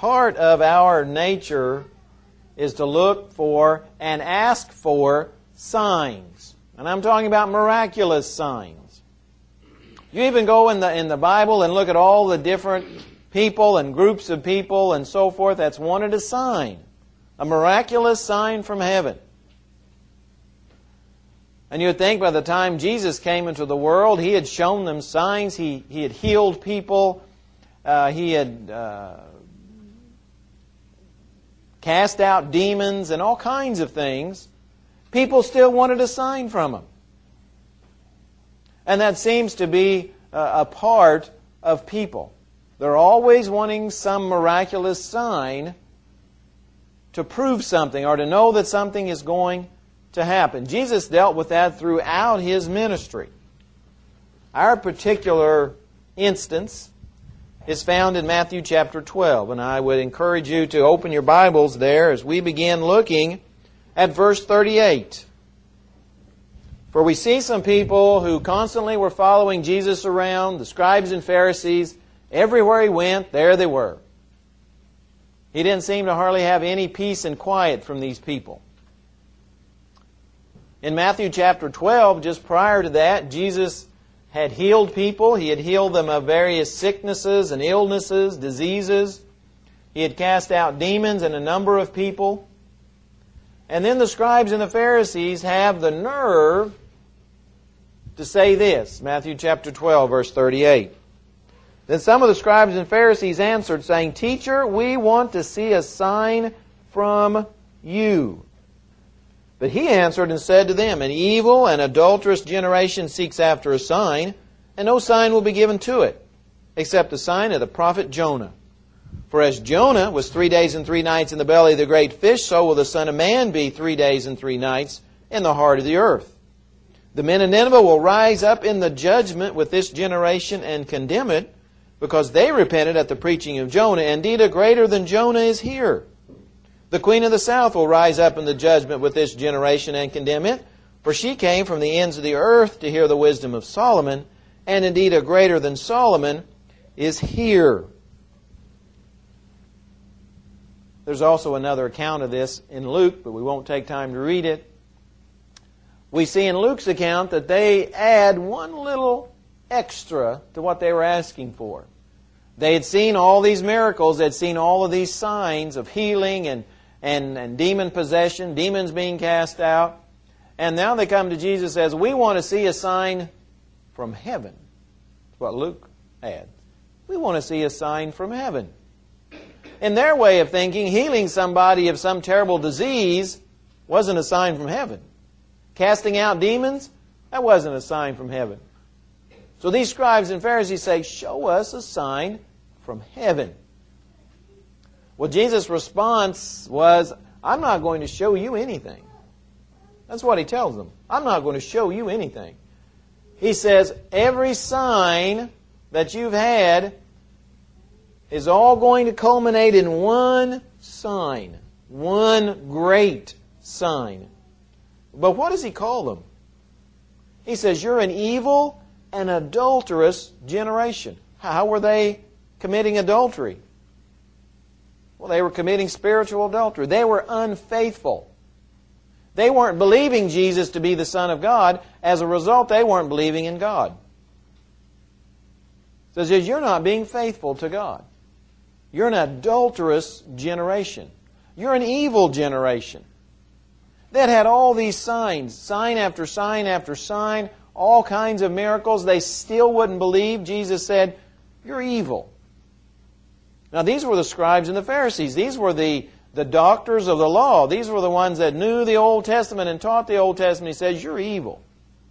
part of our nature is to look for and ask for signs. And I'm talking about miraculous signs. You even go in the Bible and look at all the different people and groups of people and so forth that's wanted a sign. A miraculous sign from heaven. And you would think by the time Jesus came into the world, He had shown them signs. He had healed people. He had cast out demons and all kinds of things. People still wanted a sign from Him. And that seems to be a part of people. They're always wanting some miraculous sign to prove something or to know that something is going to happen. Jesus dealt with that throughout His ministry. Our particular instance is found in Matthew chapter 12. And I would encourage you to open your Bibles there as we begin looking at verse 38. For we see some people who constantly were following Jesus around, the scribes and Pharisees. Everywhere He went, there they were. He didn't seem to hardly have any peace and quiet from these people. In Matthew chapter 12, just prior to that, Jesus had healed people. He had healed them of various sicknesses and illnesses, diseases. He had cast out demons in a number of people. And then the scribes and the Pharisees have the nerve to say this, Matthew chapter 12, verse 38. Then some of the scribes and Pharisees answered, saying, Teacher, we want to see a sign from you. But He answered and said to them, An evil and adulterous generation seeks after a sign, and no sign will be given to it, except the sign of the prophet Jonah. For as Jonah was 3 days and 3 nights in the belly of the great fish, so will the Son of Man be 3 days and 3 nights in the heart of the earth. The men of Nineveh will rise up in the judgment with this generation and condemn it, because they repented at the preaching of Jonah. Indeed, a greater than Jonah is here. The queen of the south will rise up in the judgment with this generation and condemn it, for she came from the ends of the earth to hear the wisdom of Solomon, and indeed a greater than Solomon is here. There's also another account of this in Luke, but we won't take time to read it. We see in Luke's account that they add one little extra to what they were asking for. They had seen all these miracles, they had seen all of these signs of healing and demon possession, demons being cast out. And now they come to Jesus and says, we want to see a sign from heaven. That's what Luke adds. We want to see a sign from heaven. In their way of thinking, healing somebody of some terrible disease wasn't a sign from heaven. Casting out demons, that wasn't a sign from heaven. So these scribes and Pharisees say, show us a sign from heaven. Well, Jesus' response was, I'm not going to show you anything. That's what He tells them. I'm not going to show you anything. He says, every sign that you've had is all going to culminate in one sign. One great sign. But what does He call them? He says, you're an evil and adulterous generation. How were they committing adultery? Well, they were committing spiritual adultery. They were unfaithful. They weren't believing Jesus to be the Son of God. As a result, they weren't believing in God. So it says, you're not being faithful to God. You're an adulterous generation. You're an evil generation. That had all these signs, sign after sign after sign, all kinds of miracles. They still wouldn't believe. Jesus said, you're evil. Now these were the scribes and the Pharisees. These were the doctors of the law. These were the ones that knew the Old Testament and taught the Old Testament. He says, you're evil.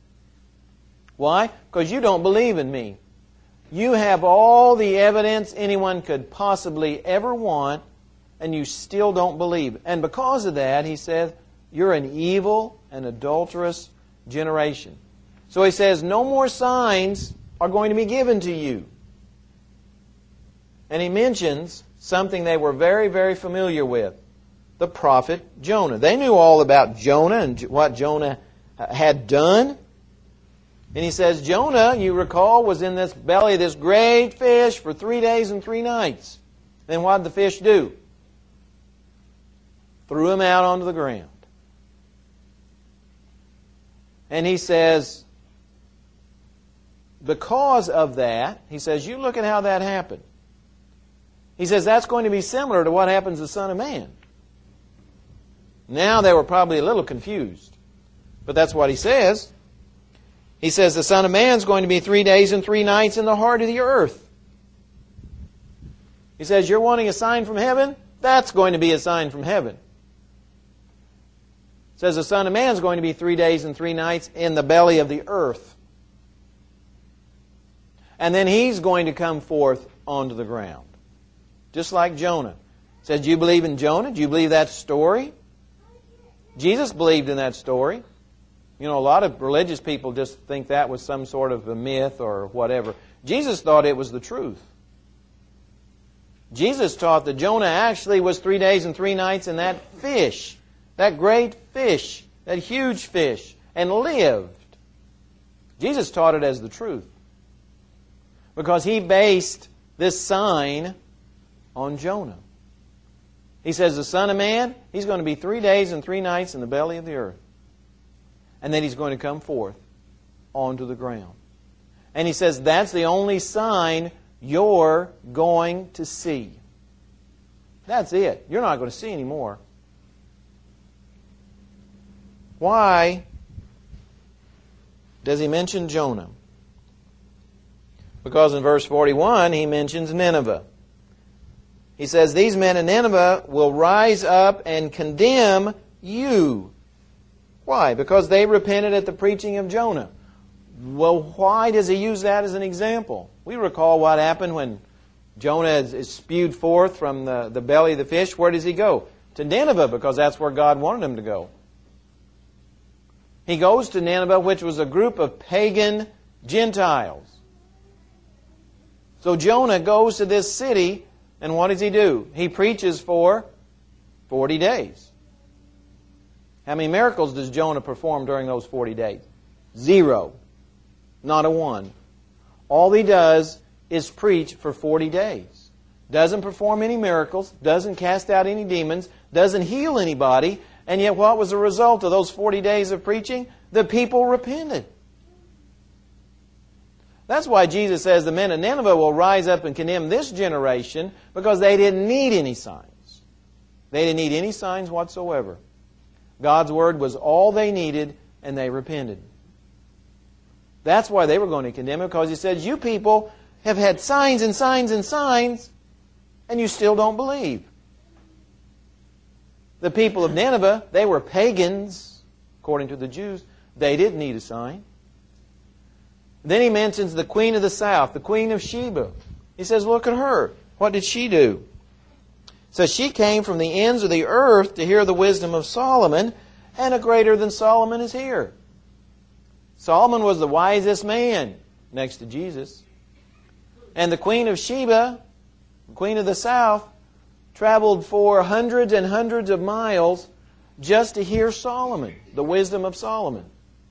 Why? Because you don't believe in me. You have all the evidence anyone could possibly ever want, and you still don't believe. And because of that, He says, you're an evil and adulterous generation. So He says, no more signs are going to be given to you. And He mentions something they were very, very familiar with. The prophet Jonah. They knew all about Jonah and what Jonah had done. And He says, Jonah, you recall, was in this belly of this great fish for 3 days and 3 nights. Then what did the fish do? Threw him out onto the ground. And he says, because of that, he says, you look at how that happened. He says that's going to be similar to what happens to the Son of Man. Now they were probably a little confused. But that's what he says. He says the Son of Man is going to be 3 days and 3 nights in the heart of the earth. He says, you're wanting a sign from heaven? That's going to be a sign from heaven. He says the Son of Man is going to be 3 days and 3 nights in the belly of the earth. And then He's going to come forth onto the ground. Just like Jonah. He says, do you believe in Jonah? Do you believe that story? Jesus believed in that story. You know, a lot of religious people just think that was some sort of a myth or whatever. Jesus thought it was the truth. Jesus taught that Jonah actually was 3 days and 3 nights in that fish, that great fish, that huge fish, and lived. Jesus taught it as the truth. Because He based this sign on Jonah. He says the Son of Man, He's going to be 3 days and 3 nights in the belly of the earth. And then He's going to come forth onto the ground. And He says that's the only sign you're going to see. That's it. You're not going to see any more. Why does He mention Jonah? Because in verse 41 He mentions Nineveh. He says, these men in Nineveh will rise up and condemn you. Why? Because they repented at the preaching of Jonah. Well, why does He use that as an example? We recall what happened when Jonah is spewed forth from the belly of the fish. Where does he go? To Nineveh, because that's where God wanted him to go. He goes to Nineveh, which was a group of pagan Gentiles. So Jonah goes to this city, and what does he do? He preaches for 40 days. How many miracles does Jonah perform during those 40 days? 0. Not a one. All he does is preach for 40 days. Doesn't perform any miracles, doesn't cast out any demons, doesn't heal anybody, and yet what was the result of those 40 days of preaching? The people repented. That's why Jesus says the men of Nineveh will rise up and condemn this generation, because they didn't need any signs. They didn't need any signs whatsoever. God's Word was all they needed, and they repented. That's why they were going to condemn Him, because He said, you people have had signs and signs and signs, and you still don't believe. The people of Nineveh, they were pagans, according to the Jews. They didn't need a sign. Then He mentions the queen of the south, the queen of Sheba. He says, look at her. What did she do? So she came from the ends of the earth to hear the wisdom of Solomon, and a greater than Solomon is here. Solomon was the wisest man next to Jesus. And the queen of Sheba, the queen of the south, traveled for hundreds and hundreds of miles just to hear Solomon, the wisdom of Solomon.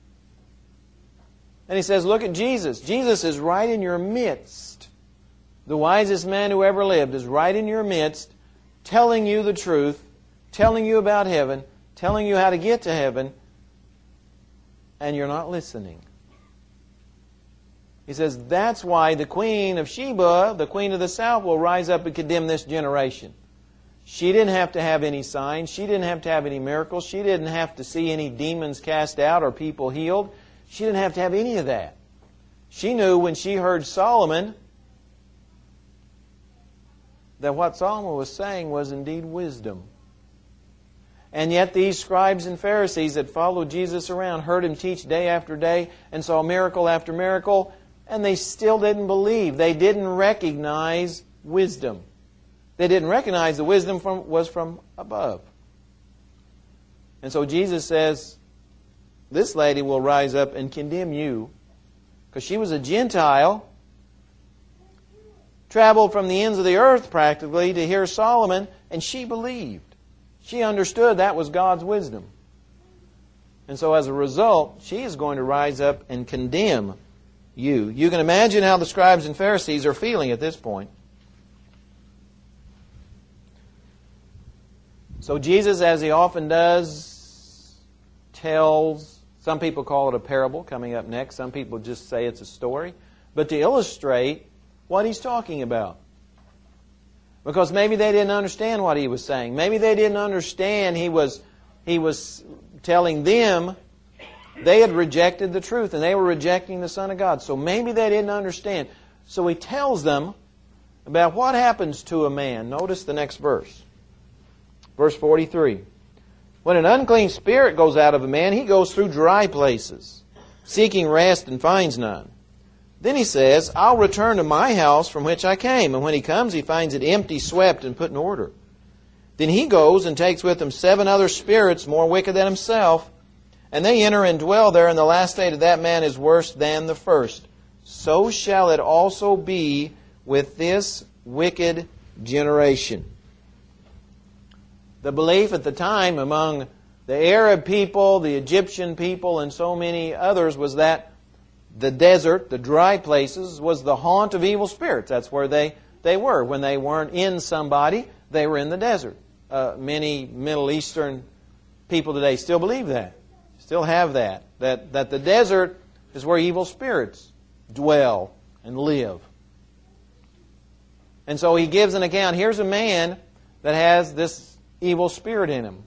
And He says, look at Jesus. Jesus is right in your midst. The wisest man who ever lived is right in your midst, telling you the truth, telling you about heaven, telling you how to get to heaven, and you're not listening. He says, that's why the queen of Sheba, the queen of the south, will rise up and condemn this generation. She didn't have to have any signs. She didn't have to have any miracles. She didn't have to see any demons cast out or people healed. She didn't have to have any of that. She knew when she heard Solomon that what Solomon was saying was indeed wisdom. And yet these scribes and Pharisees that followed Jesus around heard Him teach day after day and saw miracle after miracle, and they still didn't believe. They didn't recognize wisdom. They didn't recognize the wisdom was from above. And so Jesus says, this lady will rise up and condemn you, because she was a Gentile, traveled from the ends of the earth practically to hear Solomon, and she believed. She understood that was God's wisdom. And so as a result, she is going to rise up and condemn you. You can imagine how the scribes and Pharisees are feeling at this point. So Jesus, as He often does, tells, some people call it a parable, coming up next. Some people just say it's a story. But to illustrate what He's talking about. Because maybe they didn't understand what He was saying. Maybe they didn't understand He was telling them they had rejected the truth and they were rejecting the Son of God. So maybe they didn't understand. So He tells them about what happens to a man. Notice the next verse. Verse 43. When an unclean spirit goes out of a man, he goes through dry places, seeking rest and finds none. Then he says, I'll return to my house from which I came. And when he comes, he finds it empty, swept, and put in order. Then he goes and takes with him 7 other spirits more wicked than himself, and they enter and dwell there, and the last state of that man is worse than the first. So shall it also be with this wicked generation. The belief at the time among the Arab people, the Egyptian people, and so many others was that the desert, the dry places, was the haunt of evil spirits. That's where they were. When they weren't in somebody, they were in the desert. Many Middle Eastern people today still believe that. Still have that the desert is where evil spirits dwell and live. And so he gives an account. Here's a man that has this evil spirit in him.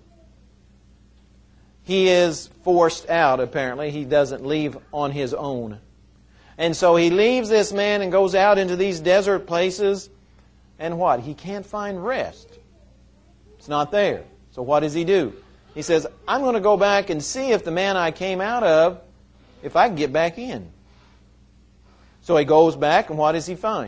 He is forced out, apparently. He doesn't leave on his own. And so he leaves this man and goes out into these desert places. And what? He can't find rest. It's not there. So what does he do? He says, I'm going to go back and see if the man I came out of, if I can get back in. So he goes back, and what does he find?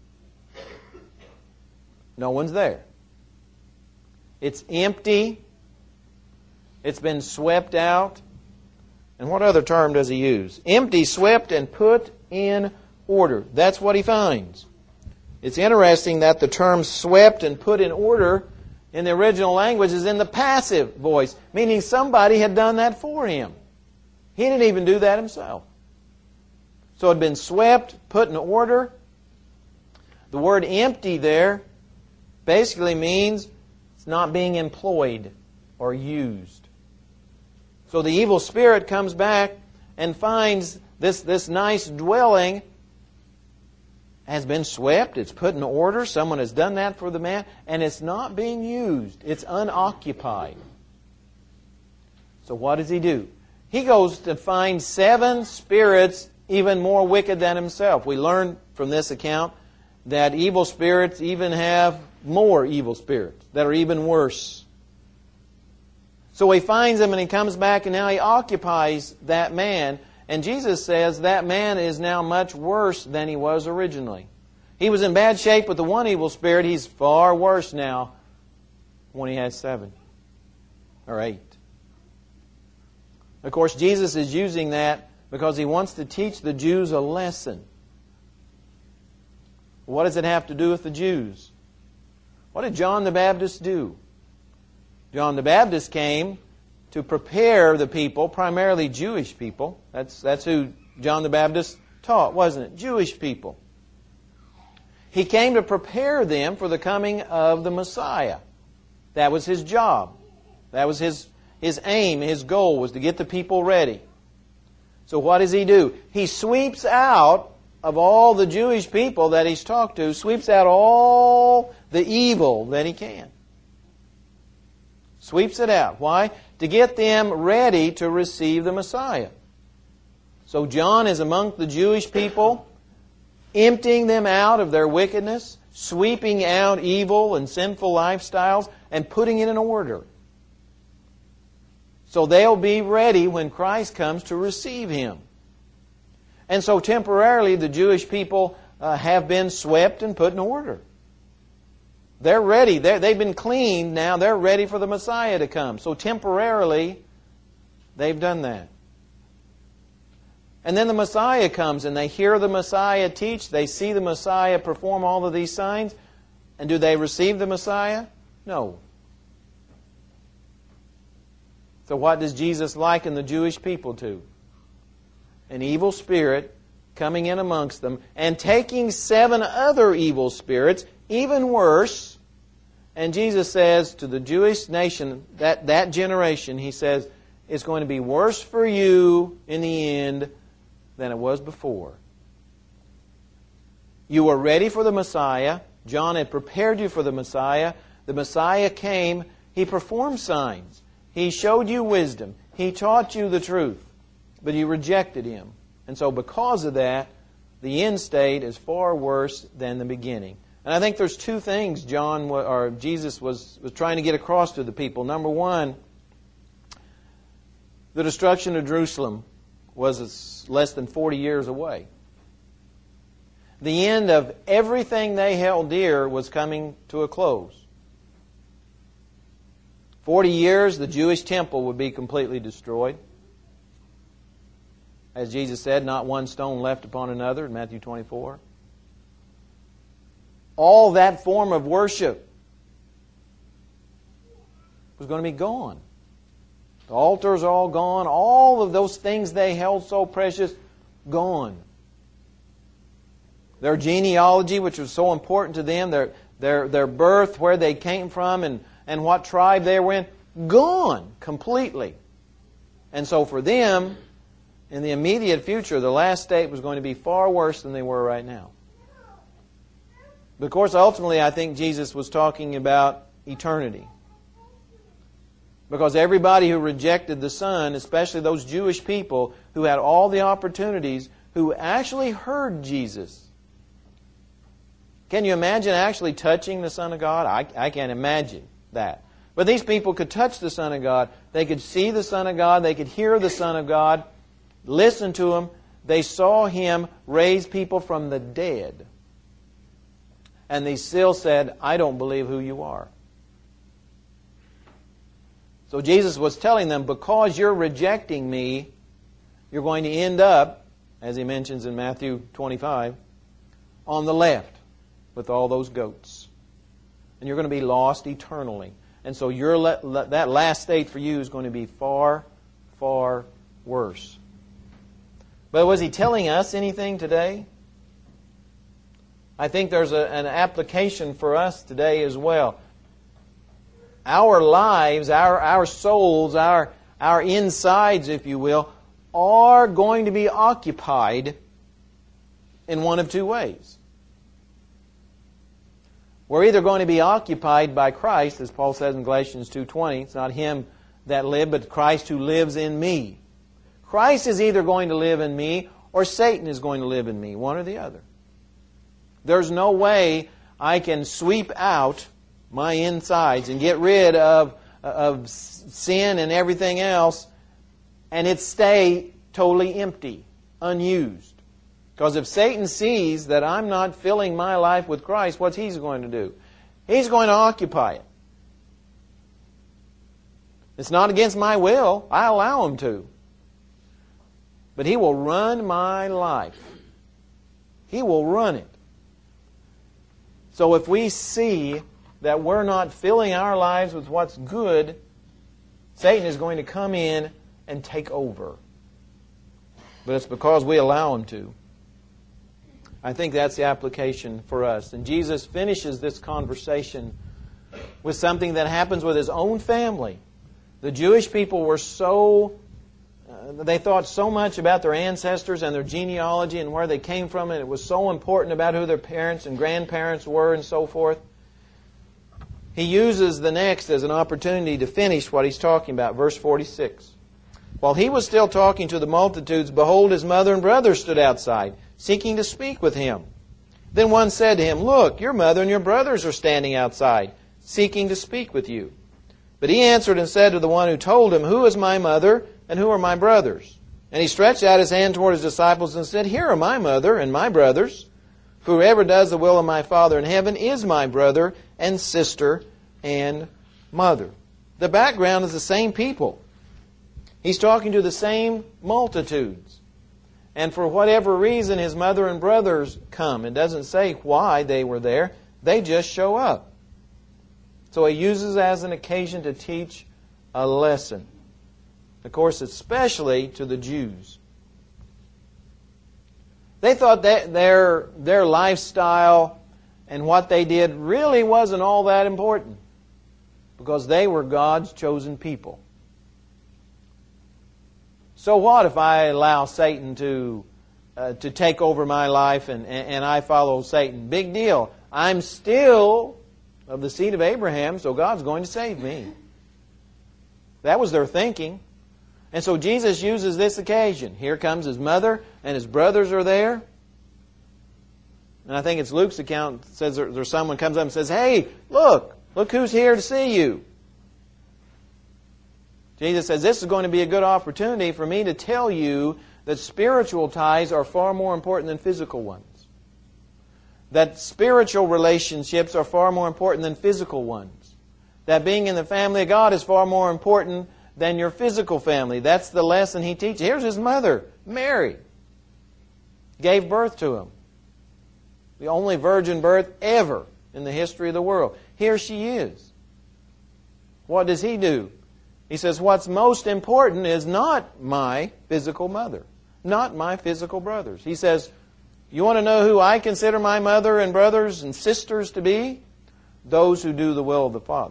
No one's there. It's empty. It's been swept out. And what other term does he use? Empty, swept, and put in order. That's what he finds. It's interesting that the term swept and put in order in the original language is in the passive voice, meaning somebody had done that for him. He didn't even do that himself. So it had been swept, put in order. The word empty there basically means it's not being employed or used. So the evil spirit comes back and finds this nice dwelling has been swept, it's put in order, someone has done that for the man, and it's not being used. It's unoccupied. So what does he do? He goes to find 7 spirits even more wicked than himself. We learn from this account that evil spirits even have more evil spirits that are even worse. So he finds them and he comes back and now he occupies that man. And Jesus says that man is now much worse than he was originally. He was in bad shape with the one evil spirit. He's far worse now when he has 7 or 8. Of course, Jesus is using that because he wants to teach the Jews a lesson. What does it have to do with the Jews? What did John the Baptist do? John the Baptist came to prepare the people, primarily Jewish people. That's who John the Baptist taught, wasn't it? Jewish people. He came to prepare them for the coming of the Messiah. That was his job. That was his aim, his goal was to get the people ready. So what does he do? He sweeps out of all the Jewish people that he's talked to, sweeps out all the evil that he can. Sweeps it out. Why? To get them ready to receive the Messiah. So John is among the Jewish people, emptying them out of their wickedness, sweeping out evil and sinful lifestyles, and putting it in order. So they'll be ready when Christ comes to receive Him. And so temporarily the Jewish people have been swept and put in order. They're ready. They've been cleaned now. They're ready for the Messiah to come. So temporarily, they've done that. And then the Messiah comes and they hear the Messiah teach. They see the Messiah perform all of these signs. And do they receive the Messiah? No. So what does Jesus liken the Jewish people to? An evil spirit coming in amongst them and taking 7 other evil spirits, even worse, And Jesus says to the Jewish nation, that generation, He says, it's going to be worse for you in the end than it was before. You were ready for the Messiah. John had prepared you for the Messiah. The Messiah came. He performed signs. He showed you wisdom. He taught you the truth. But you rejected Him. And so because of that, the end state is far worse than the beginning. And I think there's two things Jesus was trying to get across to the people. Number one, the destruction of Jerusalem was less than 40 years away. The end of everything they held dear was coming to a close. 40 years, the Jewish temple would be completely destroyed. As Jesus said, not one stone left upon another in Matthew 24. All that form of worship was going to be gone. The altars are all gone. All of those things they held so precious, gone. Their genealogy, which was so important to them, their birth, where they came from, and what tribe they were in, gone completely. And so for them, in the immediate future, the last state was going to be far worse than they were right now. But of course, ultimately, I think Jesus was talking about eternity. Because everybody who rejected the Son, especially those Jewish people who had all the opportunities, who actually heard Jesus. Can you imagine actually touching the Son of God? I can't imagine that. But these people could touch the Son of God. They could see the Son of God. They could hear the Son of God. Listen to Him. They saw Him raise people from the dead. And they still said, I don't believe who you are. So Jesus was telling them, because you're rejecting me, you're going to end up, as He mentions in Matthew 25, on the left with all those goats. And you're going to be lost eternally. And so that last state for you is going to be far, far worse. But was He telling us anything today? I think there's an application for us today as well. Our lives, our souls, our insides, if you will, are going to be occupied in one of two ways. We're either going to be occupied by Christ, as Paul says in Galatians 2:20. It's not Him that lived, but Christ who lives in me. Christ is either going to live in me or Satan is going to live in me, one or the other. There's no way I can sweep out my insides and get rid of sin and everything else and it stay totally empty, unused. Because if Satan sees that I'm not filling my life with Christ, what's he going to do? He's going to occupy it. It's not against my will. I allow him to. But he will run my life. He will run it. So if we see that we're not filling our lives with what's good, Satan is going to come in and take over. But it's because we allow him to. I think that's the application for us. And Jesus finishes this conversation with something that happens with His own family. The Jewish people were they thought so much about their ancestors and their genealogy and where they came from, and it was so important about who their parents and grandparents were and so forth. He uses the next as an opportunity to finish what he's talking about. Verse 46. While he was still talking to the multitudes, behold, his mother and brothers stood outside, seeking to speak with him. Then one said to him, Look, your mother and your brothers are standing outside, seeking to speak with you. But he answered and said to the one who told him, Who is my mother and who are my brothers? And he stretched out his hand toward his disciples and said, Here are my mother and my brothers. Whoever does the will of my Father in heaven is my brother and sister and mother. The background is the same people. He's talking to the same multitudes. And for whatever reason, his mother and brothers come. It doesn't say why they were there. They just show up. So he uses it as an occasion to teach a lesson. Of course, especially to the Jews. They thought that their lifestyle and what they did really wasn't all that important. because they were God's chosen people. So what if I allow Satan to take over my life and I follow Satan? Big deal. I'm still of the seed of Abraham, so God's going to save me. That was their thinking. And so Jesus uses this occasion. Here comes His mother, and His brothers are there. And I think it's Luke's account that says there's someone comes up and says, "Hey, look who's here to see you." Jesus says, this is going to be a good opportunity for me to tell you that spiritual ties are far more important than physical ones. That spiritual relationships are far more important than physical ones. That being in the family of God is far more important than your physical family. That's the lesson He teaches. Here's His mother, Mary. Gave birth to Him. The only virgin birth ever in the history of the world. Here she is. What does He do? He says, what's most important is not my physical mother, not my physical brothers. He says, you want to know who I consider my mother and brothers and sisters to be? Those who do the will of the Father.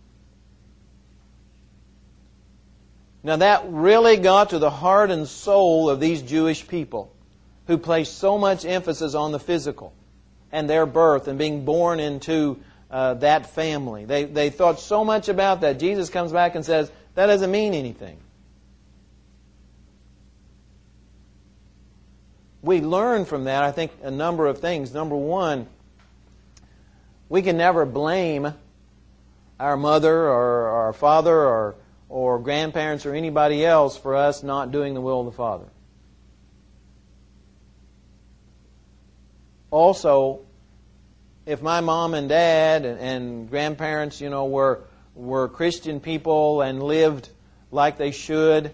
Now that really got to the heart and soul of these Jewish people who placed so much emphasis on the physical and their birth and being born into that family. They thought so much about that. Jesus comes back and says, that doesn't mean anything. We learn from that, I think, a number of things. Number one, we can never blame our mother or our father or grandparents or anybody else for us not doing the will of the Father. Also, if my mom and dad and grandparents, were Christian people and lived like they should,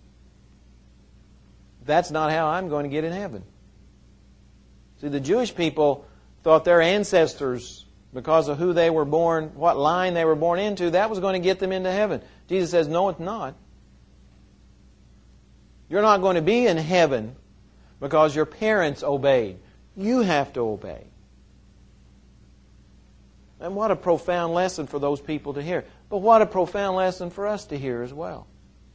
that's not how I'm going to get in heaven. See, the Jewish people thought their ancestors, because of who they were born, what line they were born into, that was going to get them into heaven. Jesus says, no, it's not. You're not going to be in heaven because your parents obeyed. You have to obey. And what a profound lesson for those people to hear. But what a profound lesson for us to hear as well.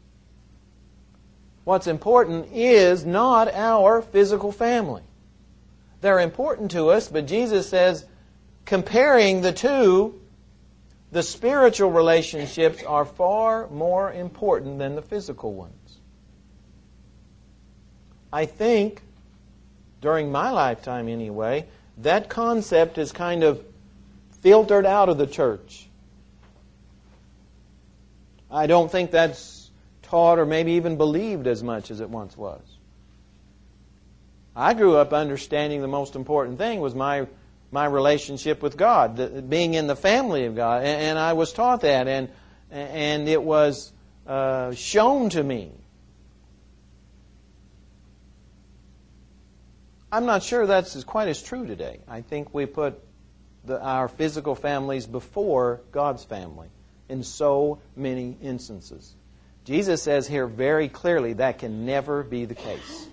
What's important is not our physical family. They're important to us, but Jesus says, comparing the two, the spiritual relationships are far more important than the physical ones. I think, during my lifetime anyway, that concept is kind of filtered out of the church. I don't think that's taught or maybe even believed as much as it once was. I grew up understanding the most important thing was my relationship with God, being in the family of God, and I was taught that, and it was shown to me. I'm not sure that's quite as true today. I think we put our physical families before God's family in so many instances. Jesus says here very clearly that can never be the case.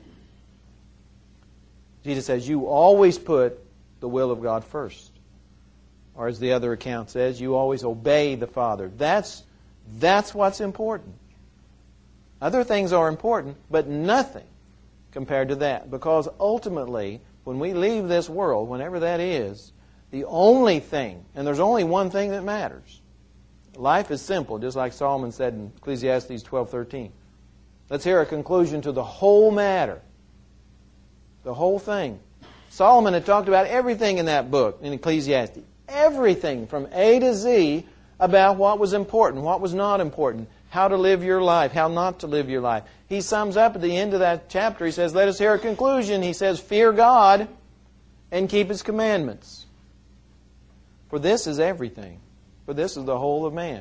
Jesus says you always put the will of God first. Or as the other account says, you always obey the Father. That's what's important. Other things are important, but nothing compared to that. Because ultimately, when we leave this world, whenever that is, the only thing, and there's only one thing that matters. Life is simple, just like Solomon said in Ecclesiastes 12:13. Let's hear a conclusion to the whole matter. The whole thing. Solomon had talked about everything in that book, in Ecclesiastes. Everything from A to Z about what was important, what was not important, how to live your life, how not to live your life. He sums up at the end of that chapter, he says, let us hear a conclusion. He says, fear God and keep His commandments. For this is everything. For this is the whole of man.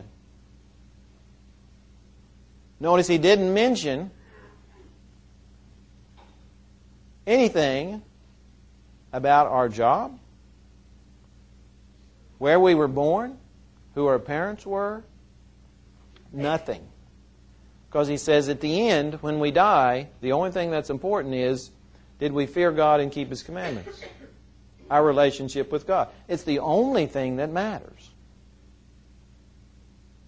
Notice he didn't mention anything about our job, where we were born, who our parents were. Nothing. Because he says at the end, when we die, the only thing that's important is, did we fear God and keep His commandments? Our relationship with God. It's the only thing that matters.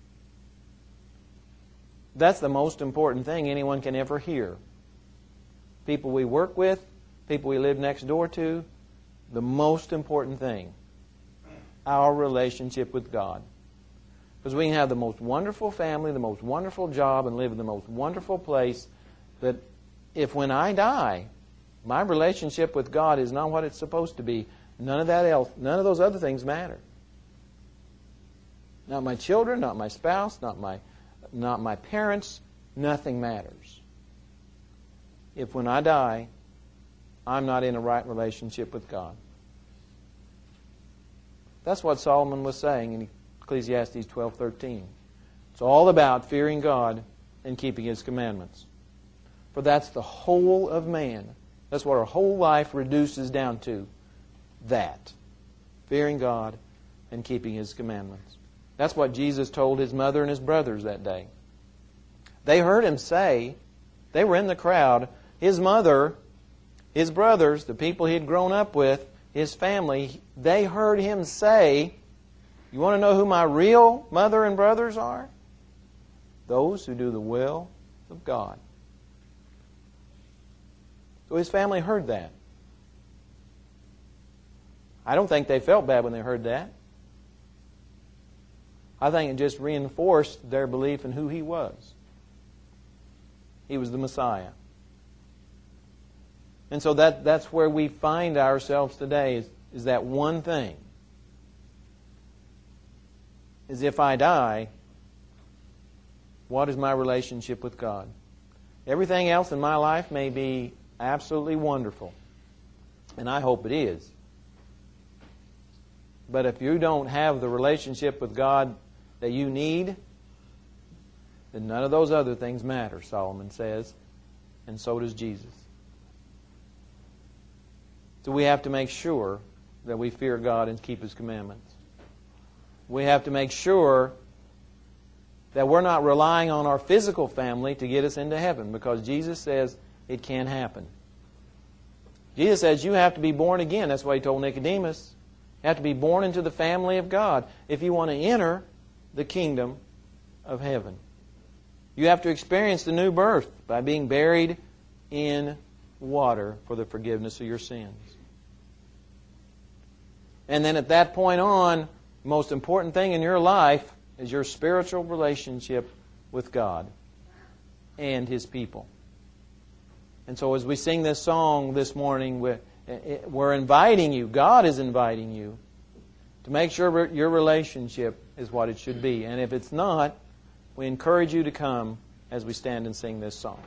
That's the most important thing anyone can ever hear. People we work with, people we live next door to, the most important thing, our relationship with God. Because we can have the most wonderful family, the most wonderful job, and live in the most wonderful place, but if when I die, my relationship with God is not what it's supposed to be, none of those other things matter. Not my children, not my spouse, not my parents, nothing matters. If when I die, I'm not in a right relationship with God. That's what Solomon was saying in Ecclesiastes 12:13. It's all about fearing God and keeping His commandments. For that's the whole of man. That's what our whole life reduces down to. That. Fearing God and keeping His commandments. That's what Jesus told His mother and His brothers that day. They heard Him say, they were in the crowd, His mother, His brothers, the people He had grown up with, His family, they heard Him say, you want to know who my real mother and brothers are? Those who do the will of God. So His family heard that. I don't think they felt bad when they heard that. I think it just reinforced their belief in who He was. He was the Messiah. And so that's where we find ourselves today, is that one thing. Is if I die, what is my relationship with God? Everything else in my life may be absolutely wonderful. And I hope it is. But if you don't have the relationship with God that you need, then none of those other things matter, Solomon says. And so does Jesus. So we have to make sure that we fear God and keep His commandments. We have to make sure that we're not relying on our physical family to get us into heaven, because Jesus says it can't happen. Jesus says you have to be born again. That's why He told Nicodemus. You have to be born into the family of God if you want to enter the kingdom of heaven. You have to experience the new birth by being buried in water for the forgiveness of your sins. And then at that point on, the most important thing in your life is your spiritual relationship with God and His people. And so as we sing this song this morning, we're inviting you, God is inviting you, to make sure your relationship is what it should be. And if it's not, we encourage you to come as we stand and sing this song.